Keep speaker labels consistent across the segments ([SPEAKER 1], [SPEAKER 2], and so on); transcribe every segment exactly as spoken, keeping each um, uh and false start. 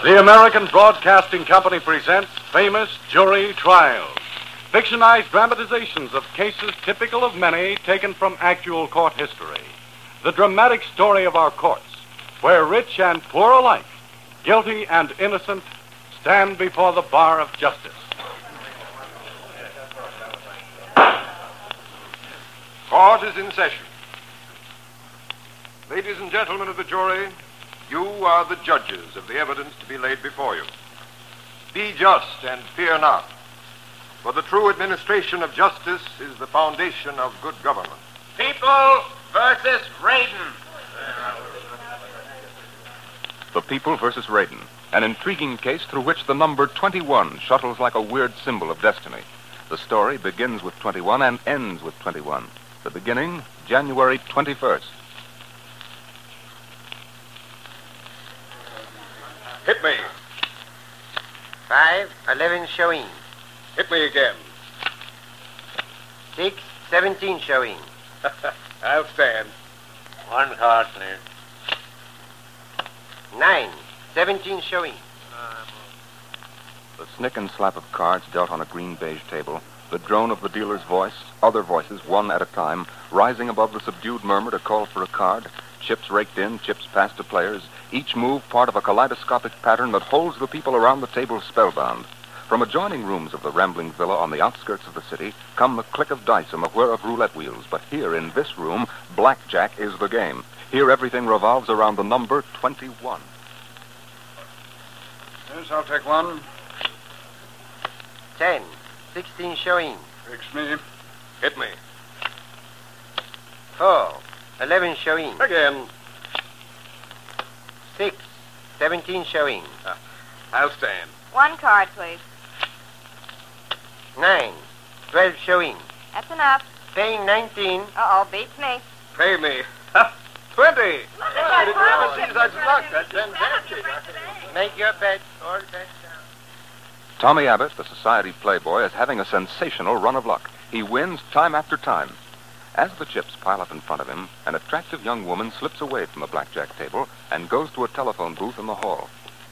[SPEAKER 1] The American Broadcasting Company presents Famous Jury Trials, fictionized dramatizations of cases typical of many taken from actual court history. The dramatic story of our courts, where rich and poor alike, guilty and innocent, stand before the bar of justice.
[SPEAKER 2] Court is in session. Ladies and gentlemen of the jury, you are the judges of the evidence to be laid before you. Be just and fear not, for the true administration of justice is the foundation of good government.
[SPEAKER 3] People versus Raiden.
[SPEAKER 4] The People versus Raiden, an intriguing case through which the number twenty-one shuttles like a weird symbol of destiny. The story begins with twenty-one and ends with twenty-one. The beginning, January twenty-first.
[SPEAKER 2] Hit me.
[SPEAKER 5] Five, eleven showing.
[SPEAKER 2] Hit me again.
[SPEAKER 5] Six, seventeen showing.
[SPEAKER 2] I'll stand.
[SPEAKER 3] One card, please.
[SPEAKER 5] Nine, seventeen showing.
[SPEAKER 4] The snick and slap of cards dealt on a green beige table, the drone of the dealer's voice, other voices, one at a time, rising above the subdued murmur to call for a card, chips raked in, chips passed to players, each move part of a kaleidoscopic pattern that holds the people around the table spellbound. From adjoining rooms of the rambling villa on the outskirts of the city come the click of dice and the whir of roulette wheels. But here in this room, blackjack is the game. Here everything revolves around the number twenty-one.
[SPEAKER 6] Yes, I'll take one.
[SPEAKER 5] Ten, sixteen showing.
[SPEAKER 6] Fix me.
[SPEAKER 2] Hit me.
[SPEAKER 5] Four, eleven showing.
[SPEAKER 2] Again.
[SPEAKER 5] Six, seventeen showing.
[SPEAKER 2] Uh, I'll stand.
[SPEAKER 7] One card, please.
[SPEAKER 5] Nine, twelve showing.
[SPEAKER 7] That's enough.
[SPEAKER 5] Paying nineteen.
[SPEAKER 7] Uh-oh, beats me.
[SPEAKER 2] Pay me. Twenty.
[SPEAKER 5] I didn't ever see such luck. That's fantastic. Make your bet. All bets down.
[SPEAKER 4] Tommy Abbott, the society playboy, is having a sensational run of luck. He wins time after time. As the chips pile up in front of him, an attractive young woman slips away from the blackjack table and goes to a telephone booth in the hall.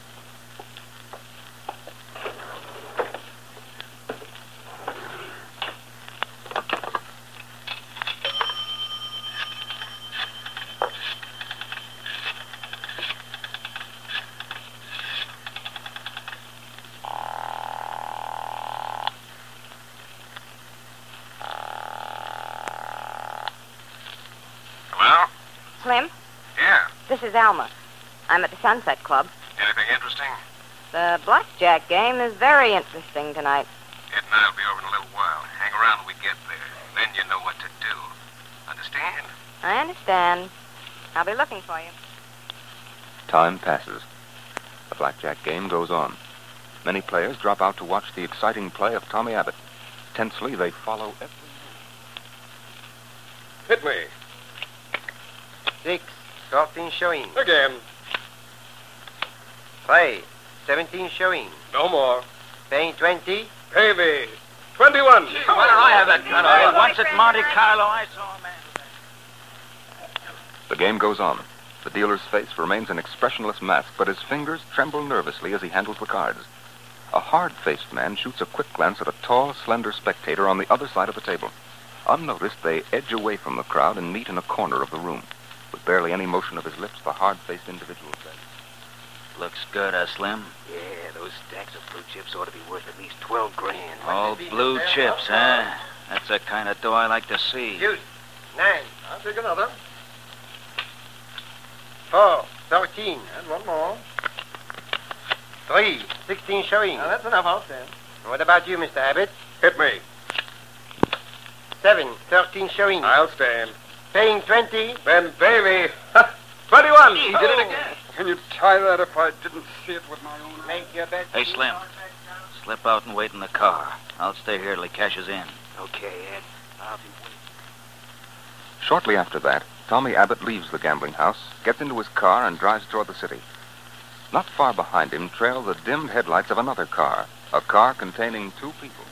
[SPEAKER 7] Slim,
[SPEAKER 2] Yeah.
[SPEAKER 7] this is Alma. I'm at the Sunset Club.
[SPEAKER 2] Anything interesting?
[SPEAKER 7] The blackjack game is very interesting tonight.
[SPEAKER 2] Ed and I'll be over in a little while. Hang around when we get there. Then you know what to do. Understand?
[SPEAKER 7] I understand. I'll be looking for you.
[SPEAKER 4] Time passes. The blackjack game goes on. Many players drop out to watch the exciting play of Tommy Abbott. Tensely, they follow every move.
[SPEAKER 2] Hit me.
[SPEAKER 5] Six, fourteen showing.
[SPEAKER 2] Again.
[SPEAKER 5] Three, seventeen showing.
[SPEAKER 2] No more.
[SPEAKER 5] Paying twenty.
[SPEAKER 2] Pay me. Twenty-one.
[SPEAKER 3] Why don't I have that gun? I once at Monte Carlo, I saw a man.
[SPEAKER 4] The game goes on. The dealer's face remains an expressionless mask, but his fingers tremble nervously as he handles the cards. A hard-faced man shoots a quick glance at a tall, slender spectator on the other side of the table. Unnoticed, they edge away from the crowd and meet in a corner of the room. With barely any motion of his lips, the hard-faced individual says,
[SPEAKER 3] Looks good, uh, Slim?
[SPEAKER 5] Yeah, those stacks of blue chips ought to be worth at least twelve grand.
[SPEAKER 3] All blue chips, huh? That's the kind of dough I like to see.
[SPEAKER 5] Shoot. Nine.
[SPEAKER 2] I'll take another.
[SPEAKER 5] Four, thirteen.
[SPEAKER 2] And one more.
[SPEAKER 5] Three, sixteen showing.
[SPEAKER 2] Now, that's enough. I'll stand.
[SPEAKER 5] What about you, Mister Abbott?
[SPEAKER 2] Hit me.
[SPEAKER 5] Seven, thirteen showing.
[SPEAKER 2] I'll stand.
[SPEAKER 5] Paying twenty.
[SPEAKER 2] Then pay me. Twenty-one.
[SPEAKER 5] He did it again.
[SPEAKER 6] Can you tie that if I didn't see it with my own eyes?
[SPEAKER 5] Make your bet.
[SPEAKER 3] Hey, Slim. Slip out and wait in the car. I'll stay here till he cashes in.
[SPEAKER 5] Okay, Ed. I'll be waiting.
[SPEAKER 4] Shortly after that, Tommy Abbott leaves the gambling house, gets into his car, and drives toward the city. Not far behind him trail the dimmed headlights of another car, a car containing two people.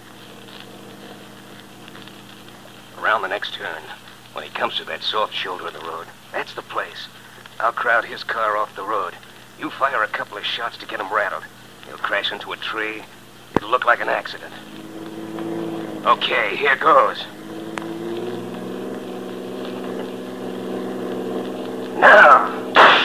[SPEAKER 5] Around the next turn, when he comes to that soft shoulder of the road, that's the place. I'll crowd his car off the road.
[SPEAKER 8] You fire a couple of shots to get him rattled. He'll crash into a tree. It'll look like an accident. Okay, here goes. Now.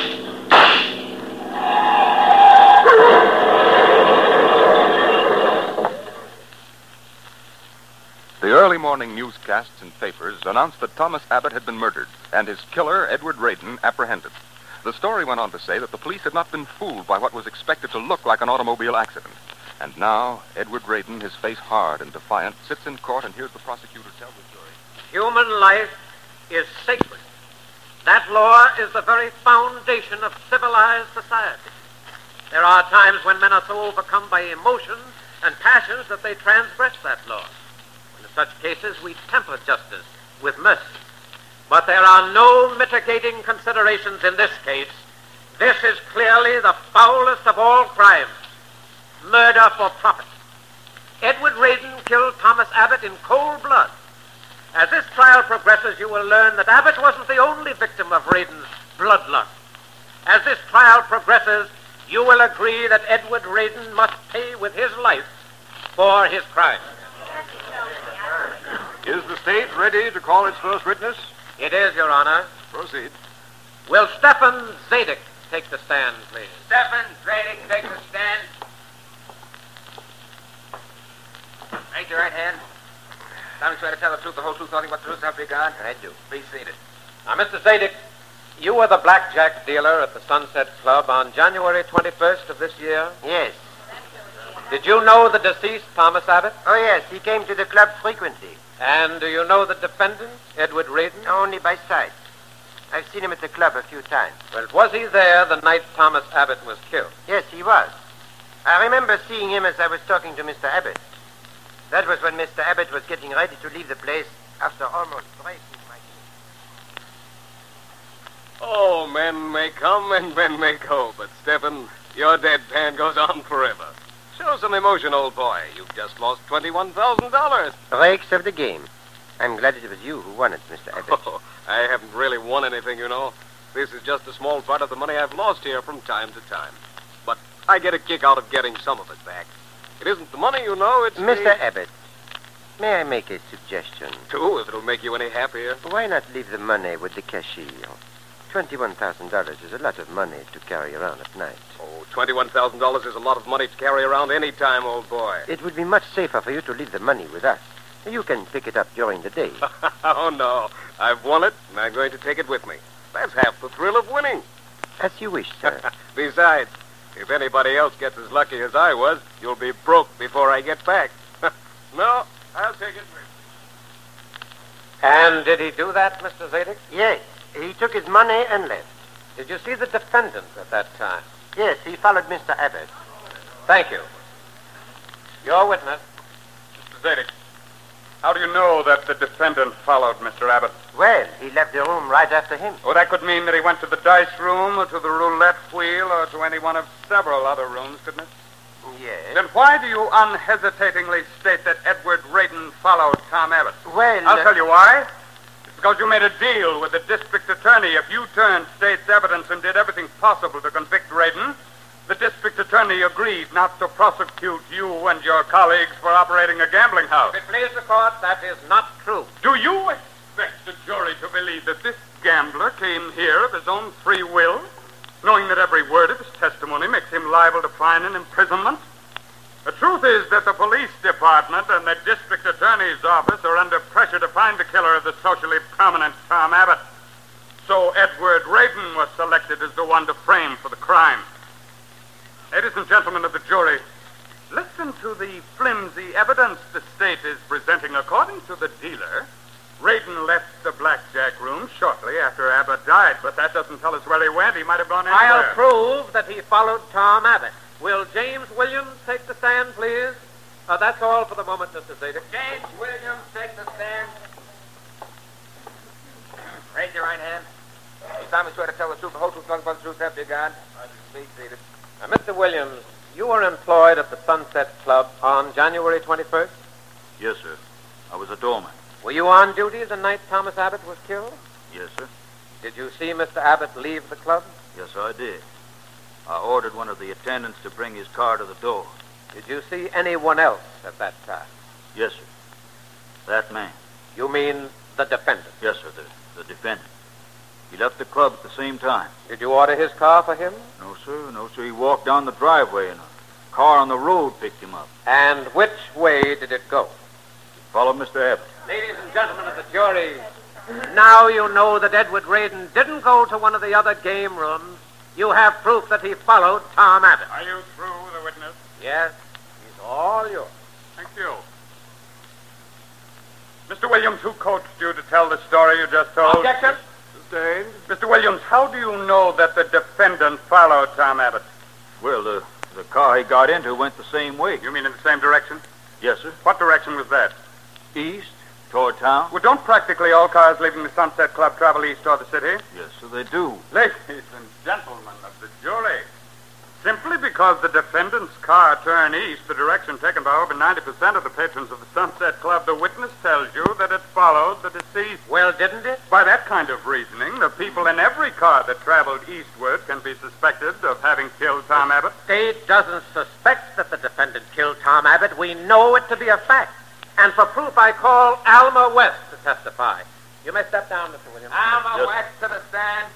[SPEAKER 4] The early morning newscasts and papers announced that Thomas Abbott had been murdered and his killer, Edward Radin, apprehended. The story went on to say that the police had not been fooled by what was expected to look like an automobile accident. And now, Edward Radin, his face hard and defiant, sits in court and hears the prosecutor tell the jury.
[SPEAKER 9] Human life is sacred. That law is the very foundation of civilized society. There are times when men are so overcome by emotions and passions that they transgress that law. In such cases, we temper justice with mercy. But there are no mitigating considerations in this case. This is clearly the foulest of all crimes, murder for profit. Edward Radin killed Thomas Abbott in cold blood. As this trial progresses, you will learn that Abbott wasn't the only victim of Radin's bloodlust. As this trial progresses, you will agree that Edward Radin must pay with his life for his crime.
[SPEAKER 2] Is the state ready to call its first witness?
[SPEAKER 9] It is, Your Honor.
[SPEAKER 2] Proceed.
[SPEAKER 9] Will Stephen Zadig take the stand, please?
[SPEAKER 5] Stephen Zadig, take the stand. Raise your right hand. Solemnly swear to tell the truth, the whole truth, nothing but the truth, help you God? I do. Please seated.
[SPEAKER 9] Now, Mister Zadig, you were the blackjack dealer at the Sunset Club on January twenty-first of this year?
[SPEAKER 5] Yes.
[SPEAKER 9] Did you know the deceased, Thomas Abbott?
[SPEAKER 5] Oh, yes, he came to the club frequently.
[SPEAKER 9] And do you know the defendant, Edward Radin?
[SPEAKER 5] Only by sight. I've seen him at the club a few times.
[SPEAKER 9] Well, was he there the night Thomas Abbott was killed?
[SPEAKER 5] Yes, he was. I remember seeing him as I was talking to Mister Abbott. That was when Mister Abbott was getting ready to leave the place after almost breaking my neck.
[SPEAKER 8] Oh, men may come and men may go, but Stephen, your deadpan goes on forever. Show some emotion, old boy. You've just lost twenty-one thousand dollars.
[SPEAKER 5] Rakes of the game. I'm glad it was you who won it, Mister Abbott.
[SPEAKER 8] Oh, I haven't really won anything, you know. This is just a small part of the money I've lost here from time to time. But I get a kick out of getting some of it back. It isn't the money, you know, it's
[SPEAKER 5] Mister
[SPEAKER 8] the...
[SPEAKER 5] Abbott, may I make a suggestion?
[SPEAKER 8] Too, if it'll make you any happier.
[SPEAKER 5] Why not leave the money with the cashier? twenty-one thousand dollars is a lot of money to carry around at night.
[SPEAKER 8] Oh, twenty-one thousand dollars is a lot of money to carry around any time, old boy.
[SPEAKER 5] It would be much safer for you to leave the money with us. You can pick it up during the day.
[SPEAKER 8] Oh, no. I've won it, and I'm going to take it with me. That's half the thrill of winning.
[SPEAKER 5] As you wish, sir.
[SPEAKER 8] Besides, if anybody else gets as lucky as I was, you'll be broke before I get back. No, I'll take it with me.
[SPEAKER 9] And did he do that, Mister Zadig?
[SPEAKER 5] Yes. He took his money and left.
[SPEAKER 9] Did you see the defendant at that time?
[SPEAKER 5] Yes, he followed Mister Abbott.
[SPEAKER 9] Thank you. Your witness.
[SPEAKER 6] Mister Zadig, how do you know that the defendant followed Mister Abbott?
[SPEAKER 5] Well, he left the room right after him.
[SPEAKER 6] Oh, that could mean that he went to the dice room or to the roulette wheel or to any one of several other rooms, couldn't it?
[SPEAKER 5] Yes.
[SPEAKER 6] Then why do you unhesitatingly state that Edward Radin followed Tom Abbott?
[SPEAKER 5] Well,
[SPEAKER 6] I'll
[SPEAKER 5] uh,
[SPEAKER 6] tell you why. It's because you made a deal with the district attorney. If you turned state's evidence and did everything possible to convict Radin, the district attorney agreed not to prosecute you and your colleagues for operating a gambling house.
[SPEAKER 9] If it please the court, that is not true.
[SPEAKER 6] Do you expect the jury to believe that this gambler came here of his own free will, knowing that every word of his testimony makes him liable to fine and imprisonment? The truth is that the police department and the district attorney's office are under pressure to find the killer of the socially prominent Tom Abbott. So Edward Radin was selected as the one to frame for the crime. Ladies and gentlemen of the jury, listen to the flimsy evidence the state is presenting. According to the dealer, Radin left the blackjack room shortly after Abbott died, but that doesn't tell us where he went. He might have gone anywhere.
[SPEAKER 9] I'll prove that he followed Tom Abbott. Will James Williams take the stand, please? Uh, that's all for the moment, Mister Zadig.
[SPEAKER 5] James Williams, take the stand. Raise your right hand. You solemnly swear to tell the truth, the whole truth, nothing but the truth, help you God? Please seated.
[SPEAKER 9] Now, Mister Williams, you were employed at the Sunset Club on January twenty-first?
[SPEAKER 3] Yes, sir. I was a doorman.
[SPEAKER 9] Were you on duty the night Thomas Abbott was killed?
[SPEAKER 3] Yes, sir.
[SPEAKER 9] Did you see Mister Abbott leave the club?
[SPEAKER 3] Yes, sir, I did. I ordered one of the attendants to bring his car to the door.
[SPEAKER 9] Did you see anyone else at that time?
[SPEAKER 3] Yes, sir. That man.
[SPEAKER 9] You mean the defendant?
[SPEAKER 3] Yes, sir, the, the defendant. He left the club at the same time.
[SPEAKER 9] Did you order his car for him?
[SPEAKER 3] No, sir. No, sir. He walked down the driveway and a car on the road picked him up.
[SPEAKER 9] And which way did it go?
[SPEAKER 3] He followed Mister Abbott.
[SPEAKER 9] Ladies and gentlemen of the jury, now you know that Edward Radin didn't go to one of the other game rooms. You have proof that he followed Tom Abbott.
[SPEAKER 6] Are you through, the witness?
[SPEAKER 9] Yes, he's all yours.
[SPEAKER 6] Thank you. Mister Williams, who coached you to tell the story you just told?
[SPEAKER 9] Objection.
[SPEAKER 6] Sustained. Mister Williams, how do you know that the defendant followed Tom Abbott?
[SPEAKER 3] Well, the, the car he got into went the same way.
[SPEAKER 6] You mean in the same direction?
[SPEAKER 3] Yes, sir.
[SPEAKER 6] What direction was that?
[SPEAKER 3] East, toward town.
[SPEAKER 6] Well, don't practically all cars leaving the Sunset Club travel east toward the city?
[SPEAKER 3] Yes, sir, they do.
[SPEAKER 6] Ladies and gentlemen of the jury, simply because the defendant's car turned east, the direction taken by over ninety percent of the patrons of the Sunset Club, the witness tells you that it followed the deceased.
[SPEAKER 9] Well, didn't it?
[SPEAKER 6] By that kind of reasoning, the people in every car that traveled eastward can be suspected of having killed Tom Abbott.
[SPEAKER 9] The state doesn't suspect that the defendant killed Tom Abbott. We know it to be a fact. And for proof, I call Alma West to testify. You may step down, Mister Williams. Alma
[SPEAKER 3] Yes.
[SPEAKER 9] West to the stand.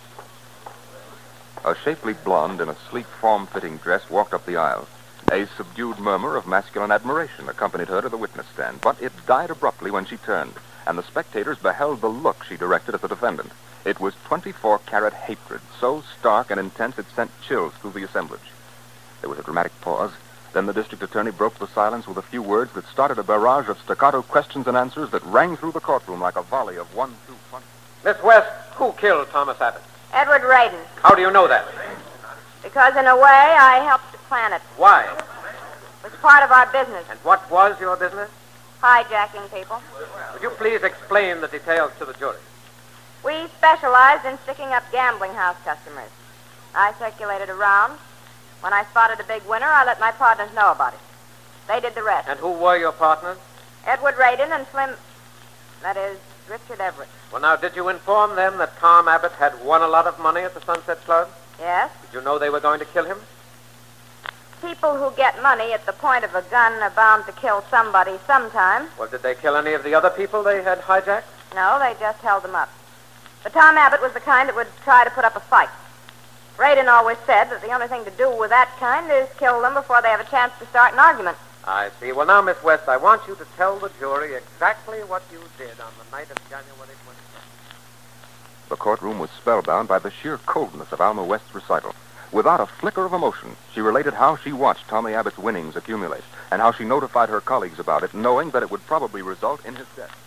[SPEAKER 4] A shapely blonde in a sleek, form-fitting dress walked up the aisle. A subdued murmur of masculine admiration accompanied her to the witness stand, but it died abruptly when she turned, and the spectators beheld the look she directed at the defendant. It was twenty-four carat hatred, so stark and intense it sent chills through the assemblage. There was a dramatic pause. Then the district attorney broke the silence with a few words that started a barrage of staccato questions and answers that rang through the courtroom like a volley of one-two punches.
[SPEAKER 9] Miss West, who killed Thomas Abbott?
[SPEAKER 7] Edward Radin.
[SPEAKER 9] How do you know that?
[SPEAKER 7] Because in a way, I helped to plan it.
[SPEAKER 9] Why?
[SPEAKER 7] It was part of our business,
[SPEAKER 9] And what was your business?
[SPEAKER 7] hijacking people.
[SPEAKER 9] Would you please explain the details to the jury?
[SPEAKER 7] We specialized in sticking up gambling house customers. I circulated around. When I spotted a big winner, I let my partners know about it. They did the rest.
[SPEAKER 9] And who were your partners?
[SPEAKER 7] Edward Radin and Slim... That is, Richard Everett.
[SPEAKER 9] Well, now, did you inform them that Tom Abbott had won a lot of money at the Sunset Club?
[SPEAKER 7] Yes?
[SPEAKER 9] Did you know they were going to kill him?
[SPEAKER 7] People who get money at the point of a gun are bound to kill somebody sometime.
[SPEAKER 9] Well, did they kill any of the other people they had hijacked?
[SPEAKER 7] No, they just held them up. But Tom Abbott was the kind that would try to put up a fight. Radin always said that the only thing to do with that kind is kill them before they have a chance to start an argument.
[SPEAKER 9] I see. Well, now, Miss West, I want you to tell the jury exactly what you did on the night of January twenty-second.
[SPEAKER 4] The courtroom was spellbound by the sheer coldness of Alma West's recital. Without a flicker of emotion, she related how she watched Tommy Abbott's winnings accumulate and how she notified her colleagues about it, knowing that it would probably result in his death.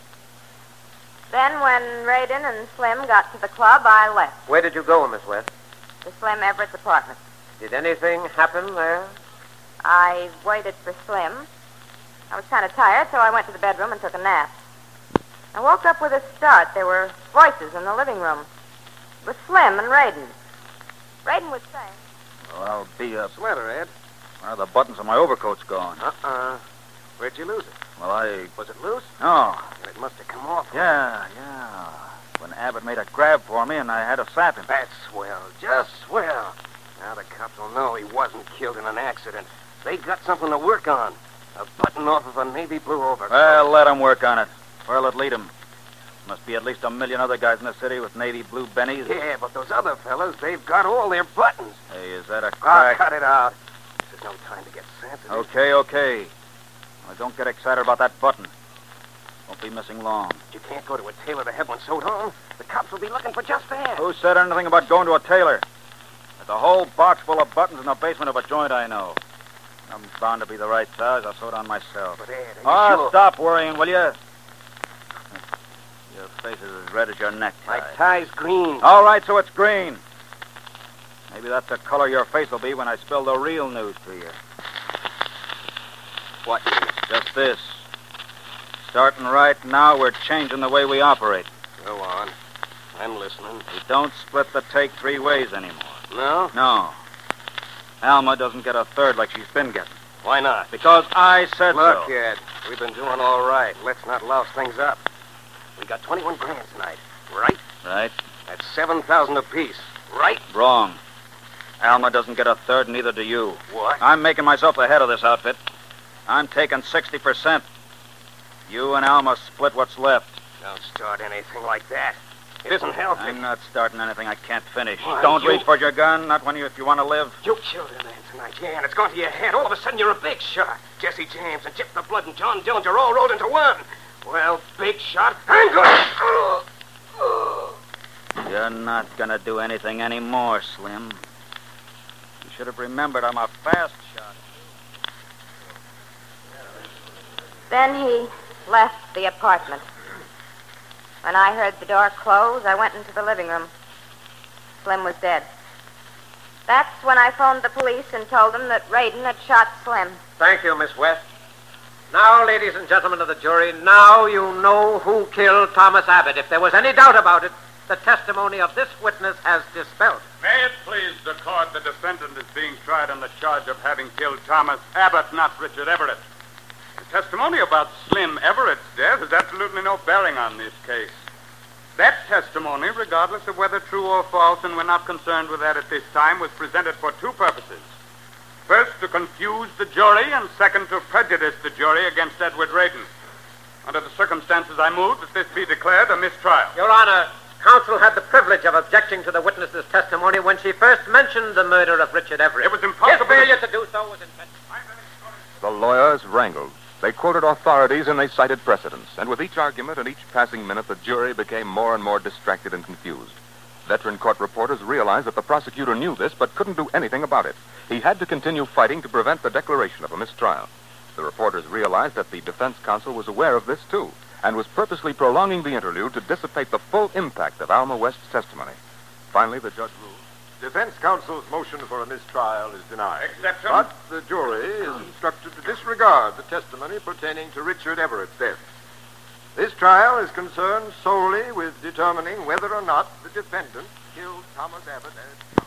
[SPEAKER 7] Then when Radin and Slim got to the club, I left.
[SPEAKER 9] Where did you go, Miss West?
[SPEAKER 7] To Slim Everett's apartment.
[SPEAKER 9] Did anything happen there?
[SPEAKER 7] I waited for Slim. I was kind of tired, so I went to the bedroom and took a nap. I woke up with a start. There were voices in the living room. It was Slim and Radin. Radin was saying...
[SPEAKER 3] Well, I'll be up.
[SPEAKER 8] What's the matter, Ed?
[SPEAKER 3] Well, the buttons on my overcoat's gone.
[SPEAKER 8] Uh-uh. Where'd you lose it?
[SPEAKER 3] Well, I...
[SPEAKER 8] Was it loose?
[SPEAKER 3] No.
[SPEAKER 8] It must have come off.
[SPEAKER 3] Yeah, yeah. When Abbott made a grab for me and I had to sap him.
[SPEAKER 8] That's swell. Just swell. Now the cops will know he wasn't killed in an accident. They got something to work on. A button off of a navy blue overcoat.
[SPEAKER 3] Well, let them work on it. Where'll it lead them? Must be at least a million other guys in the city with navy blue bennies.
[SPEAKER 8] Yeah, but those other fellas, they've got all their buttons.
[SPEAKER 3] Hey, is that a
[SPEAKER 8] Ah,
[SPEAKER 3] crack?
[SPEAKER 8] cut it out. This is no time to get sensitive.
[SPEAKER 3] Okay, okay. Well, don't get excited about that button. Won't be missing long.
[SPEAKER 8] You can't go to a tailor to have one sewed on. The cops will be looking for just that.
[SPEAKER 3] Who said anything about going to a tailor? There's a whole box full of buttons in the basement of a joint I know. I'm bound to be the right size. I'll sew it on myself.
[SPEAKER 8] But, Ed, are you
[SPEAKER 3] Oh,
[SPEAKER 8] sure?
[SPEAKER 3] stop worrying, will you? Your face is as red as your necktie.
[SPEAKER 8] My tie's green.
[SPEAKER 3] All right, so it's green. Maybe that's the color your face will be when I spill the real news to you.
[SPEAKER 8] What news?
[SPEAKER 3] Just this. Starting right now, we're changing the way we operate.
[SPEAKER 8] Go on. I'm listening.
[SPEAKER 3] We don't split the take three ways anymore.
[SPEAKER 8] No?
[SPEAKER 3] No. Alma doesn't get a third like she's been getting.
[SPEAKER 8] Why not?
[SPEAKER 3] Because I said
[SPEAKER 8] Look,
[SPEAKER 3] so.
[SPEAKER 8] kid, we've been doing all right. Let's not louse things up. We got twenty-one grand tonight, right?
[SPEAKER 3] Right?
[SPEAKER 8] That's seven thousand apiece, right?
[SPEAKER 3] Wrong. Alma doesn't get a third, neither do you.
[SPEAKER 8] What?
[SPEAKER 3] I'm making myself the head of this outfit. I'm taking sixty percent. You and Alma split what's left.
[SPEAKER 8] Don't start anything like that. It isn't healthy.
[SPEAKER 3] I'm not starting anything I can't finish.
[SPEAKER 8] Why,
[SPEAKER 3] Don't
[SPEAKER 8] you-
[SPEAKER 3] reach for your gun, not when you if you want to live.
[SPEAKER 8] You killed a man tonight, yeah, and it's gone to your head. All of a sudden, you're a big shot. Jesse James and Chip the Blood and John Dillinger all rolled into one. Well, big shot, I'm going.
[SPEAKER 3] You're not going to do anything anymore, Slim. You should have remembered I'm a fast shot.
[SPEAKER 7] Then he left the apartment. When I heard the door close, I went into the living room. Slim was dead. That's when I phoned the police and told them that Radin had shot Slim.
[SPEAKER 9] Thank you, Miss West. Now, ladies and gentlemen of the jury, now you know who killed Thomas Abbott. If there was any doubt about it, the testimony of this witness has dispelled.
[SPEAKER 6] May it please the court, the defendant is being tried on the charge of having killed Thomas Abbott, not Richard Everett. The testimony about Slim Everett's death has absolutely no bearing on this case. That testimony, regardless of whether true or false, and we're not concerned with that at this time, was presented for two purposes. First, to confuse the jury, and second, to prejudice the jury against Edward Radin. Under the circumstances, I move that this be declared a mistrial.
[SPEAKER 9] Your Honor, counsel had the privilege of objecting to the witness's testimony when she first mentioned the murder of Richard Everett.
[SPEAKER 6] It was impossible.
[SPEAKER 9] His failure to do so was intentional.
[SPEAKER 4] The lawyers wrangled. They quoted authorities and they cited precedents. And with each argument and each passing minute, the jury became more and more distracted and confused. Veteran court reporters realized that the prosecutor knew this but couldn't do anything about it. He had to continue fighting to prevent the declaration of a mistrial. The reporters realized that the defense counsel was aware of this, too, and was purposely prolonging the interlude to dissipate the full impact of Alma West's testimony. Finally, the judge ruled.
[SPEAKER 2] Defense counsel's motion for a mistrial is denied.
[SPEAKER 6] Exception.
[SPEAKER 2] But the jury is instructed to disregard the testimony pertaining to Richard Everett's death. This trial is concerned solely with determining whether or not the defendant killed Thomas Abbott as...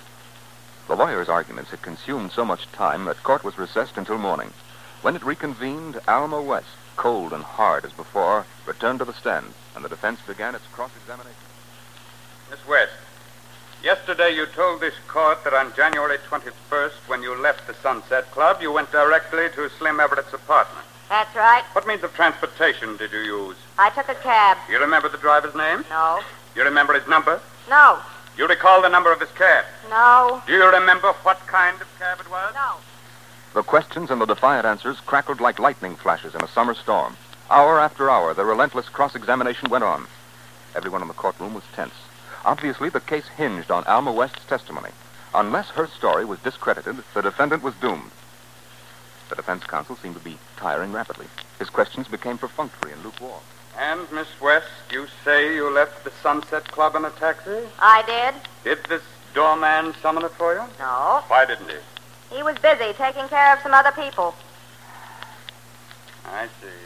[SPEAKER 4] The lawyers' arguments had consumed so much time that court was recessed until morning. When it reconvened, Alma West, cold and hard as before, returned to the stand, and the defense began its cross-examination.
[SPEAKER 6] Miss West, yesterday you told this court that on January twenty-first, when you left the Sunset Club, you went directly to Slim Everett's apartment.
[SPEAKER 7] That's right.
[SPEAKER 6] What means of transportation did you use?
[SPEAKER 7] I took a cab.
[SPEAKER 6] You remember the driver's name?
[SPEAKER 7] No.
[SPEAKER 6] You remember his number?
[SPEAKER 7] No.
[SPEAKER 6] You recall the number of his cab?
[SPEAKER 7] No.
[SPEAKER 6] Do you remember what kind of cab it was?
[SPEAKER 7] No.
[SPEAKER 4] The questions and the defiant answers crackled like lightning flashes in a summer storm. Hour after hour, the relentless cross-examination went on. Everyone in the courtroom was tense. Obviously, the case hinged on Alma West's testimony. Unless her story was discredited, the defendant was doomed. The defense counsel seemed to be tiring rapidly. His questions became perfunctory and lukewarm.
[SPEAKER 6] And, Miss West, you say you left the Sunset Club in a taxi?
[SPEAKER 7] I did.
[SPEAKER 6] Did this doorman summon it for you?
[SPEAKER 7] No.
[SPEAKER 6] Why didn't he?
[SPEAKER 7] He was busy taking care of some other people.
[SPEAKER 6] I see.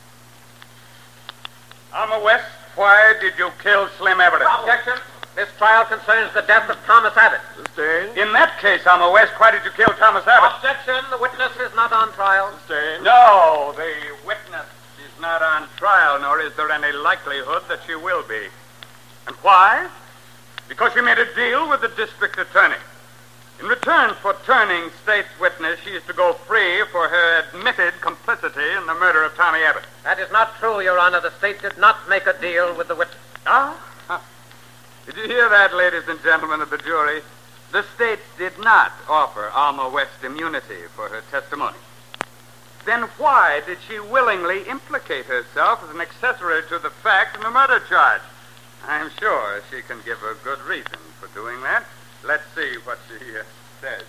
[SPEAKER 6] Alma West, why did you kill Slim Everett?
[SPEAKER 9] Objection. This trial concerns the death of Thomas Abbott.
[SPEAKER 2] Sustained.
[SPEAKER 6] In that case, Alma West, why did you kill Thomas Abbott?
[SPEAKER 9] Objection. The witness is not on trial.
[SPEAKER 2] Sustained.
[SPEAKER 6] No, the witness is not on trial, nor is there any likelihood that she will be. And why? Because she made a deal with the district attorney. In return for turning state's witness, she is to go free for her admitted complicity in the murder of Tommy Abbott.
[SPEAKER 9] That is not true, Your Honor. The state did not make a deal with the witness.
[SPEAKER 6] Ah? Huh. Did you hear that, ladies and gentlemen of the jury? The state did not offer Alma West immunity for her testimony. Then why did she willingly implicate herself as an accessory to the fact in the murder charge? I'm sure she can give a good reason for doing that. Let's see what she uh, says.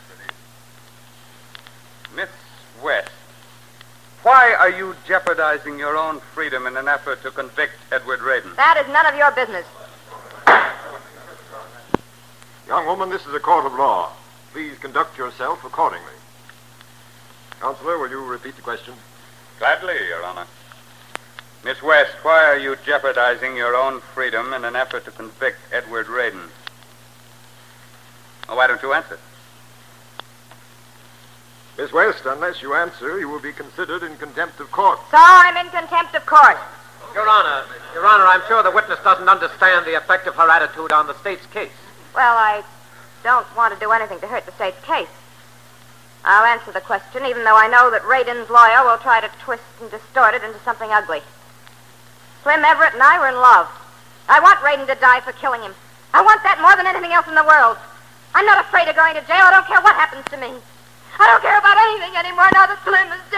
[SPEAKER 6] Miss West, why are you jeopardizing your own freedom in an effort to convict Edward Radin?
[SPEAKER 7] That is none of your business.
[SPEAKER 2] Young woman, this is a court of law. Please conduct yourself accordingly. Counselor, will you repeat the question?
[SPEAKER 6] Gladly, Your Honor. Miss West, why are you jeopardizing your own freedom in an effort to convict Edward Radin? Well, why don't you answer?
[SPEAKER 2] Miss West, unless you answer, you will be considered in contempt of court.
[SPEAKER 7] So I'm in contempt of court.
[SPEAKER 9] Your Honor, Your Honor, I'm sure the witness doesn't understand the effect of her attitude on the state's case.
[SPEAKER 7] Well, I don't want to do anything to hurt the state's case. I'll answer the question, even though I know that Radin's lawyer will try to twist and distort it into something ugly. Slim Everett and I were in love. I want Radin to die for killing him. I want that more than anything else in the world. I'm not afraid of going to jail. I don't care what happens to me. I don't care about anything anymore now that Slim is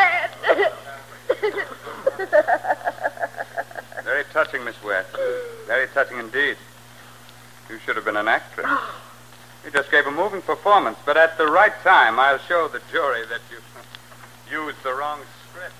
[SPEAKER 7] dead.
[SPEAKER 6] Very touching, Miss West. Very touching indeed. You should have been an actress. You just gave a moving performance, but at the right time, I'll show the jury that you used the wrong script.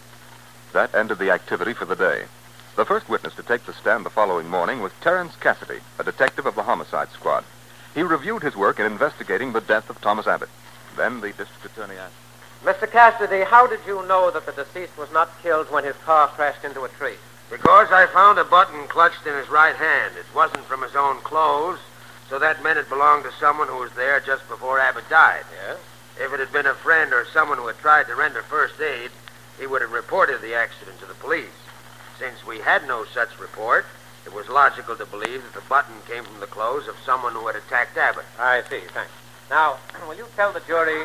[SPEAKER 4] That ended the activity for the day. The first witness to take the stand the following morning was Terence Cassidy, a detective of the homicide squad. He reviewed his work in investigating the death of Thomas Abbott. Then the district attorney asked,
[SPEAKER 9] Mister Cassidy, how did you know that the deceased was not killed when his car crashed into a tree?
[SPEAKER 5] Because I found a button clutched in his right hand. It wasn't from his own clothes, so that meant it belonged to someone who was there just before Abbott died.
[SPEAKER 9] Yes?
[SPEAKER 5] If it had been a friend or someone who had tried to render first aid, he would have reported the accident to the police. Since we had no such report, it was logical to believe that the button came from the clothes of someone who had attacked Abbott.
[SPEAKER 9] I see, thanks. Now, will you tell the jury,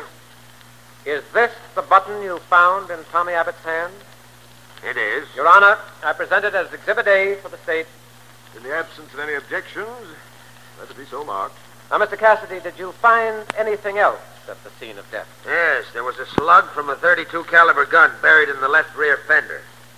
[SPEAKER 9] is this the button you found in Tommy Abbott's hand?
[SPEAKER 5] It is.
[SPEAKER 9] Your Honor, I present it as Exhibit A for the state.
[SPEAKER 2] In the absence of any objections, let it be so marked.
[SPEAKER 9] Now, Mister Cassidy, did you find anything else at the scene of death?
[SPEAKER 5] Yes, there was a slug from a thirty-two caliber gun buried in the left rear fender.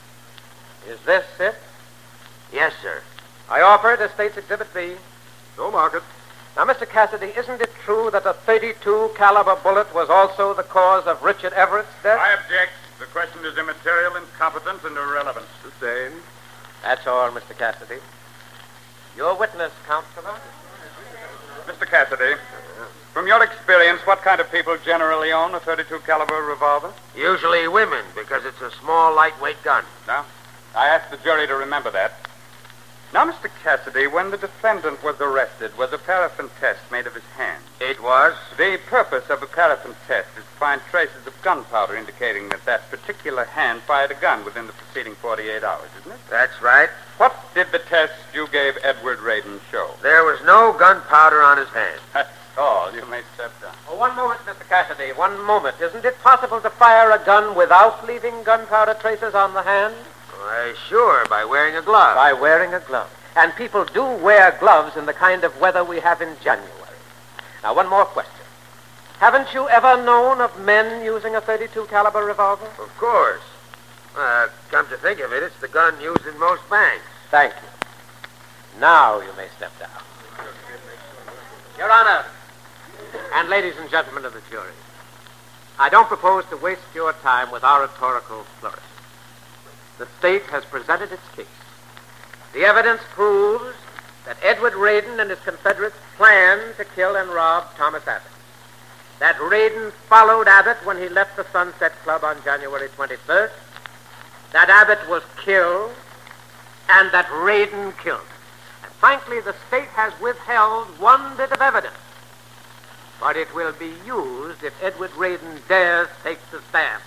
[SPEAKER 9] Is this it?
[SPEAKER 5] Yes, sir.
[SPEAKER 9] I offer it as State's Exhibit B.
[SPEAKER 2] So mark it.
[SPEAKER 9] Now, Mister Cassidy, isn't it true that a thirty-two caliber bullet was also the cause of Richard Everett's death?
[SPEAKER 6] I object. The question is immaterial, incompetent, and irrelevant.
[SPEAKER 2] Sustained.
[SPEAKER 9] That's all, Mister Cassidy. Your witness, Counselor.
[SPEAKER 6] Mister Cassidy, from your experience, what kind of people generally own a thirty-two caliber revolver?
[SPEAKER 5] Usually women, because it's a small, lightweight gun.
[SPEAKER 6] Now, I ask the jury to remember that. Now, Mister Cassidy, when the defendant was arrested, was a paraffin test made of his hand?
[SPEAKER 5] It was.
[SPEAKER 6] The purpose of a paraffin test is to find traces of gunpowder indicating that that particular hand fired a gun within the preceding forty-eight hours, isn't it?
[SPEAKER 5] That's right.
[SPEAKER 6] What did the test you gave Edward Radin show?
[SPEAKER 5] There was no gunpowder on his hand.
[SPEAKER 6] That's all. You may step down.
[SPEAKER 9] Oh, one moment, Mister Cassidy, one moment. Isn't it possible to fire a gun without leaving gunpowder traces on the hand?
[SPEAKER 5] Why, sure, by wearing a glove.
[SPEAKER 9] By wearing a glove. And people do wear gloves in the kind of weather we have in January. Now, one more question. Haven't you ever known of men using a thirty-two caliber revolver?
[SPEAKER 5] Of course. Uh, come to think of it, it's the gun used in most banks.
[SPEAKER 9] Thank you. Now you may step down. Your Honor, and ladies and gentlemen of the jury, I don't propose to waste your time with oratorical flourishes. The state has presented its case. The evidence proves that Edward Radin and his confederates planned to kill and rob Thomas Abbott. That Radin followed Abbott when he left the Sunset Club on January twenty-first. That Abbott was killed, and that Radin killed him. And frankly, the state has withheld one bit of evidence. But it will be used if Edward Radin dares take the stand.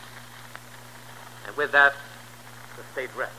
[SPEAKER 9] And with that, the state rests.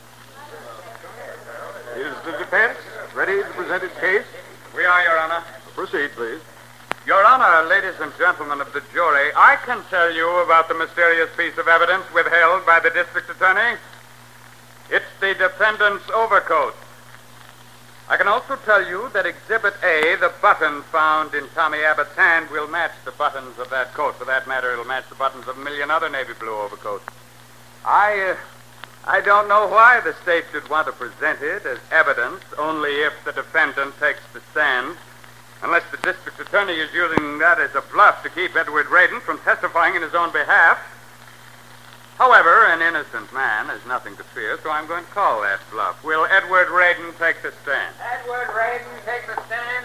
[SPEAKER 2] Is the defense ready to present its case?
[SPEAKER 6] We are, Your Honor.
[SPEAKER 2] Proceed, please.
[SPEAKER 6] Your Honor, ladies and gentlemen of the jury, I can tell you about the mysterious piece of evidence withheld by the district attorney. It's the defendant's overcoat. I can also tell you that Exhibit A, the button found in Tommy Abbott's hand, will match the buttons of that coat. For that matter, it'll match the buttons of a million other navy blue overcoats. I, uh, I don't know why the state should want to present it as evidence only if the defendant takes the stand, unless the district attorney is using that as a bluff to keep Edward Radin from testifying in his own behalf. However, an innocent man has nothing to fear, so I'm going to call that bluff. Will Edward Radin take the stand?
[SPEAKER 9] Edward Radin, take the stand.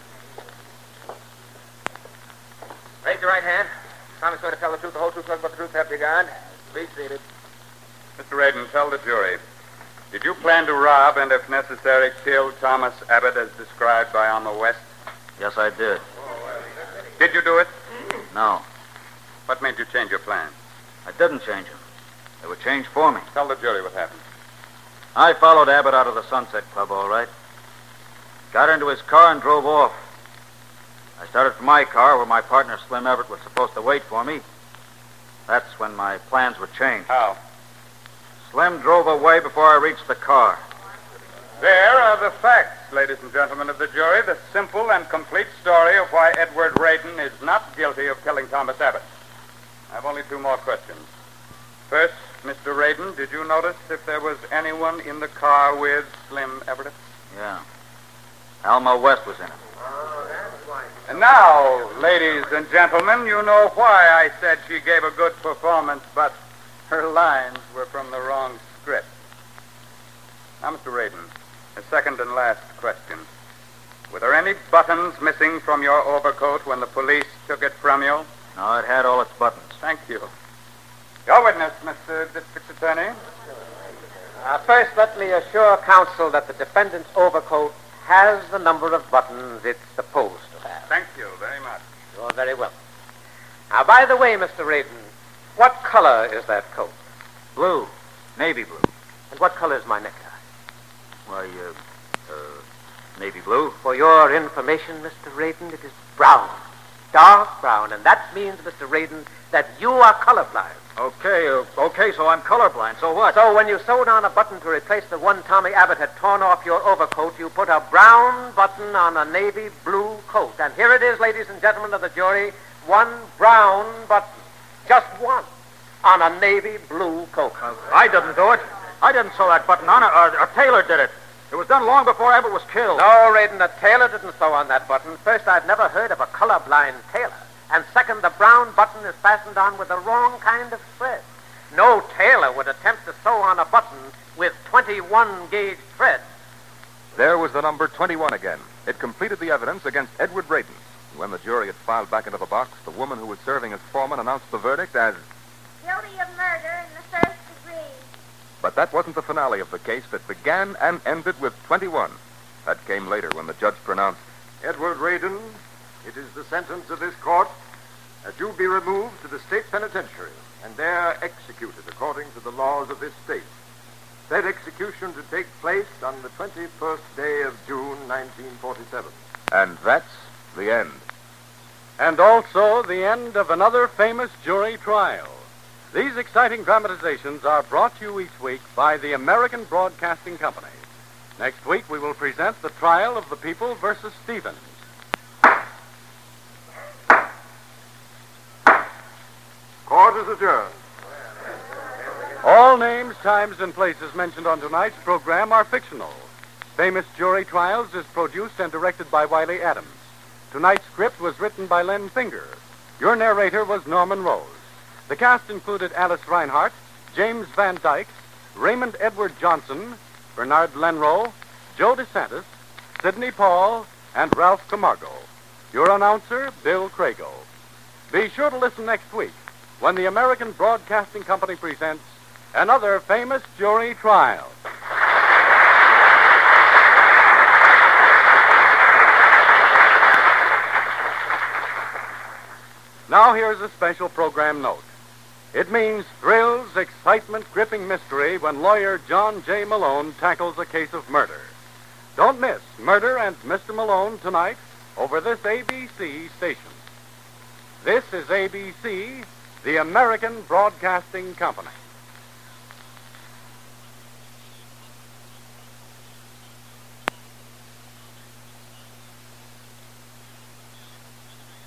[SPEAKER 9] Raise your right hand. Promise to tell the truth, the whole truth, nothing but the truth, have regard. Be seated.
[SPEAKER 6] Mister Radin, tell the jury. Did you plan to rob and, if necessary, kill Thomas Abbott as described by Alma West?
[SPEAKER 3] Yes, I did.
[SPEAKER 6] Did you do it?
[SPEAKER 3] No,
[SPEAKER 6] What made you change your plan?
[SPEAKER 3] I didn't change them. They were changed for me.
[SPEAKER 6] Tell the jury what happened.
[SPEAKER 3] I followed Abbott out of the Sunset Club, all right. Got into his car and drove off. I started for my car where my partner Slim Everett was supposed to wait for me. That's when my plans were changed.
[SPEAKER 6] How?
[SPEAKER 3] Slim drove away before I reached the car.
[SPEAKER 6] There are the facts, ladies and gentlemen of the jury, the simple and complete story of why Edward Radin is not guilty of killing Thomas Abbott. I have only two more questions. First, Mister Radin, did you notice if there was anyone in the car with Slim Everett?
[SPEAKER 3] Yeah. Alma West was in it.
[SPEAKER 6] And now, ladies and gentlemen, you know why I said she gave a good performance, but her lines were from the wrong script. Now, Mister Radin, a second and last question. Were there any buttons missing from your overcoat when the police took it from you?
[SPEAKER 3] No, it had all its buttons.
[SPEAKER 6] Thank you. Your witness, Mister District Attorney.
[SPEAKER 9] Uh, first, let me assure counsel that the defendant's overcoat has the number of buttons it's supposed to have.
[SPEAKER 6] Thank you very much.
[SPEAKER 9] You're very welcome. Now, by the way, Mister Radin, what color is that coat?
[SPEAKER 3] Blue. Navy blue.
[SPEAKER 9] And what color is my necktie?
[SPEAKER 3] Why, uh, uh, navy blue.
[SPEAKER 9] For your information, Mister Radin, it is brown. Dark brown. And that means, Mister Radin, that you are colorblind.
[SPEAKER 3] Okay, uh, okay, so I'm colorblind. So what?
[SPEAKER 9] So when you sewed on a button to replace the one Tommy Abbott had torn off your overcoat, you put a brown button on a navy blue coat. And here it is, ladies and gentlemen of the jury, one brown button. Just one on a navy blue coat.
[SPEAKER 3] Uh, I didn't do it. I didn't sew that button on. A, a tailor did it. It was done long before Abbott was killed.
[SPEAKER 9] No, Radin, the tailor didn't sew on that button. First, I've never heard of a colorblind tailor. And second, the brown button is fastened on with the wrong kind of thread. No tailor would attempt to sew on a button with twenty-one gauge thread.
[SPEAKER 4] There was the number twenty-one again. It completed the evidence against Edward Radin. When the jury had filed back into the box, the woman who was serving as foreman announced the verdict as
[SPEAKER 7] Guilty of murder in the first degree.
[SPEAKER 4] But that wasn't the finale of the case that began and ended with twenty-one. That came later when the judge pronounced,
[SPEAKER 2] Edward Radin, it is the sentence of this court that you be removed to the state penitentiary and there executed according to the laws of this state. Said execution to take place on the twenty-first day of June, nineteen forty-seven.
[SPEAKER 4] and that's the end.
[SPEAKER 1] And also the end of another famous jury trial. These exciting dramatizations are brought to you each week by the American Broadcasting Company. Next week, we will present the trial of the people versus Stevens.
[SPEAKER 2] Court is adjourned.
[SPEAKER 1] All names, times, and places mentioned on tonight's program are fictional. Famous Jury Trials is produced and directed by Wiley Adams. Tonight's script was written by Len Finger. Your narrator was Norman Rose. The cast included Alice Reinhardt, James Van Dyke, Raymond Edward Johnson, Bernard Lenrow, Joe DeSantis, Sidney Paul, and Ralph Camargo. Your announcer, Bill Crago. Be sure to listen next week when the American Broadcasting Company presents another famous jury trial. Now here's a special program note. It means thrills, excitement, gripping mystery when lawyer John J. Malone tackles a case of murder. Don't miss Murder and Mister Malone tonight over this A B C station. This is A B C, the American Broadcasting Company.